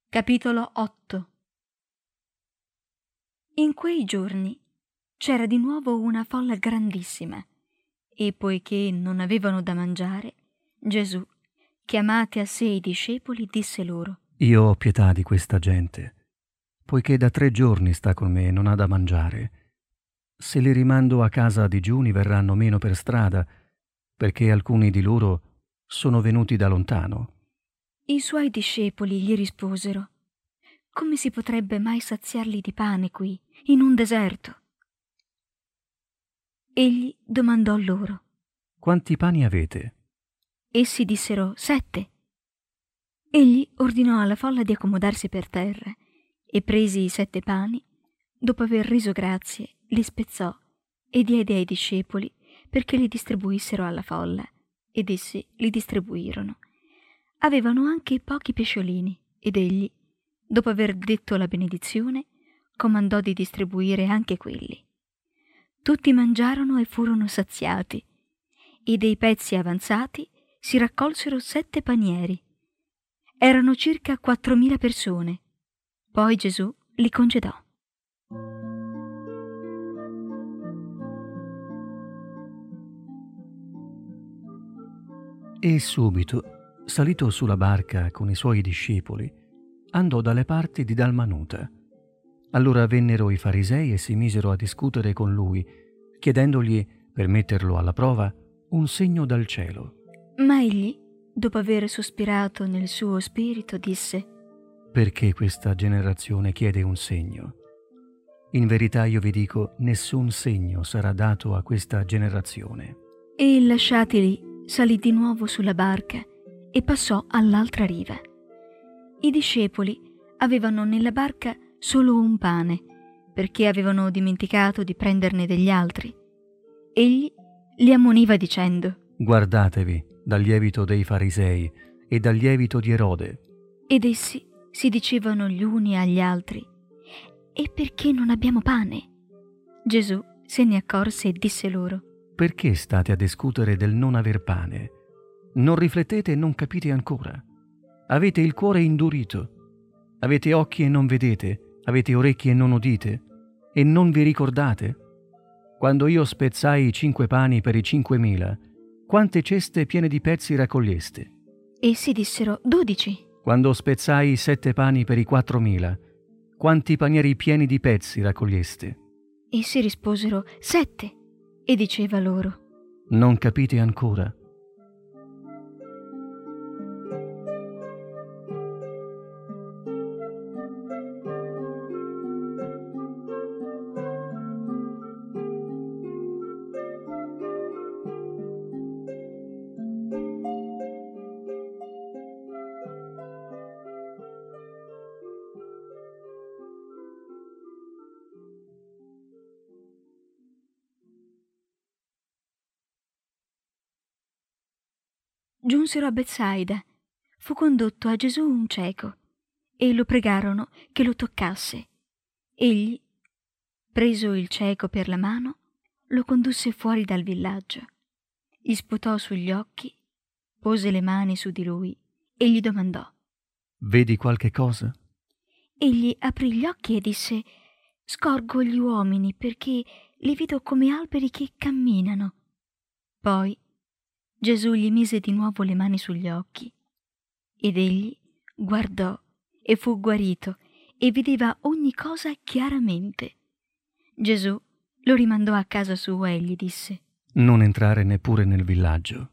Capitolo 8. In quei giorni c'era di nuovo una folla grandissima, e poiché non avevano da mangiare, Gesù, chiamati a sé i discepoli, disse loro: Io ho pietà di questa gente, poiché da 3 giorni sta con me e non ha da mangiare. Se li rimando a casa a digiuni verranno meno per strada, perché alcuni di loro sono venuti da lontano. I suoi discepoli gli risposero: come si potrebbe mai saziarli di pane qui, in un deserto? Egli domandò loro. Quanti pani avete? Essi dissero: 7. Egli ordinò alla folla di accomodarsi per terra e presi i 7 pani, dopo aver reso grazie, li spezzò e diede ai discepoli perché li distribuissero alla folla, ed essi li distribuirono. Avevano anche pochi pesciolini, ed egli, dopo aver detto la benedizione, comandò di distribuire anche quelli. Tutti mangiarono e furono saziati, e dei pezzi avanzati si raccolsero 7 panieri. Erano circa 4.000 persone. Poi Gesù li congedò. E subito, salito sulla barca con i suoi discepoli, andò dalle parti di Dalmanuta. Allora vennero i farisei e si misero a discutere con lui, chiedendogli, per metterlo alla prova, un segno dal cielo. Ma egli, dopo aver sospirato nel suo spirito, disse: Perché questa generazione chiede un segno? In verità io vi dico, nessun segno sarà dato a questa generazione. E lasciatili, salì di nuovo sulla barca e passò all'altra riva. I discepoli avevano nella barca solo un pane, perché avevano dimenticato di prenderne degli altri. Egli li ammoniva dicendo: Guardatevi dal lievito dei farisei e dal lievito di Erode. Ed essi si dicevano gli uni agli altri: e perché non abbiamo pane? Gesù se ne accorse e disse loro: Perché state a discutere del non aver pane? Non riflettete e non capite ancora. Avete il cuore indurito. Avete occhi e non vedete. Avete orecchie e non udite. E non vi ricordate? Quando io spezzai i 5 pani per i 5.000, quante ceste piene di pezzi raccoglieste? Essi dissero: 12. Quando spezzai i 7 pani per i 4.000, quanti panieri pieni di pezzi raccoglieste? Essi risposero: 7. E diceva loro: Non capite ancora? Giunsero a Betsaida. Fu condotto a Gesù un cieco, e lo pregarono che lo toccasse. Egli, preso il cieco per la mano, lo condusse fuori dal villaggio. Gli sputò sugli occhi, pose le mani su di lui e gli domandò: Vedi qualche cosa? Egli aprì gli occhi e disse: Scorgo gli uomini perché li vedo come alberi che camminano. Poi Gesù gli mise di nuovo le mani sugli occhi, ed egli guardò e fu guarito e vedeva ogni cosa chiaramente. Gesù lo rimandò a casa sua e gli disse: Non entrare neppure nel villaggio.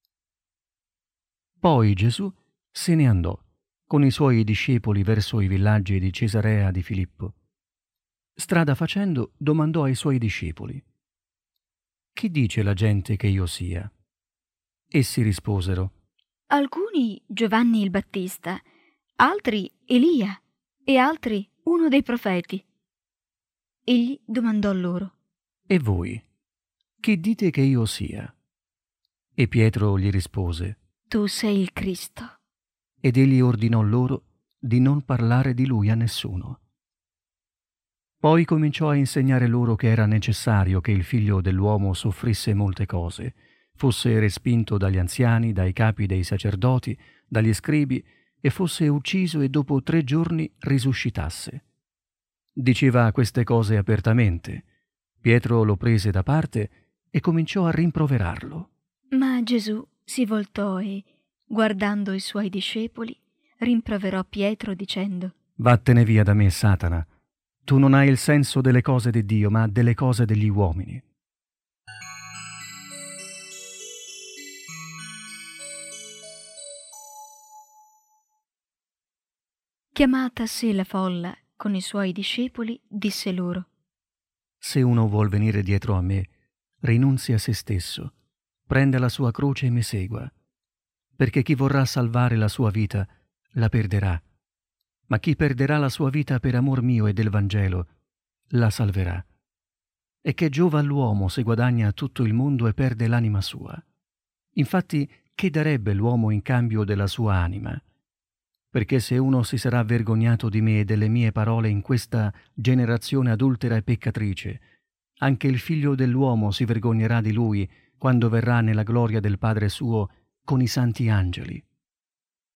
Poi Gesù se ne andò con i suoi discepoli verso i villaggi di Cesarea di Filippo. Strada facendo, domandò ai suoi discepoli: Chi dice la gente che io sia? Essi risposero: Alcuni Giovanni il Battista, altri Elia e altri uno dei profeti. Egli domandò loro: E voi? Chi dite che io sia? E Pietro gli rispose: Tu sei il Cristo. Ed egli ordinò loro di non parlare di lui a nessuno. Poi cominciò a insegnare loro che era necessario che il figlio dell'uomo soffrisse molte cose, fosse respinto dagli anziani, dai capi dei sacerdoti, dagli scribi e fosse ucciso e dopo 3 giorni risuscitasse. Diceva queste cose apertamente. Pietro lo prese da parte e cominciò a rimproverarlo. Ma Gesù si voltò e, guardando i suoi discepoli, rimproverò Pietro dicendo: Vattene via da me, Satana. Tu non hai il senso delle cose di Dio, ma delle cose degli uomini. Chiamata a sé la folla con i suoi discepoli, disse loro: Se uno vuol venire dietro a me, rinunzi a se stesso, prenda la sua croce e mi segua. Perché chi vorrà salvare la sua vita, la perderà. Ma chi perderà la sua vita per amor mio e del Vangelo, la salverà. E che giova all'uomo se guadagna tutto il mondo e perde l'anima sua? Infatti, che darebbe l'uomo in cambio della sua anima? Perché se uno si sarà vergognato di me e delle mie parole in questa generazione adultera e peccatrice, anche il Figlio dell'uomo si vergognerà di lui quando verrà nella gloria del Padre suo con i santi angeli.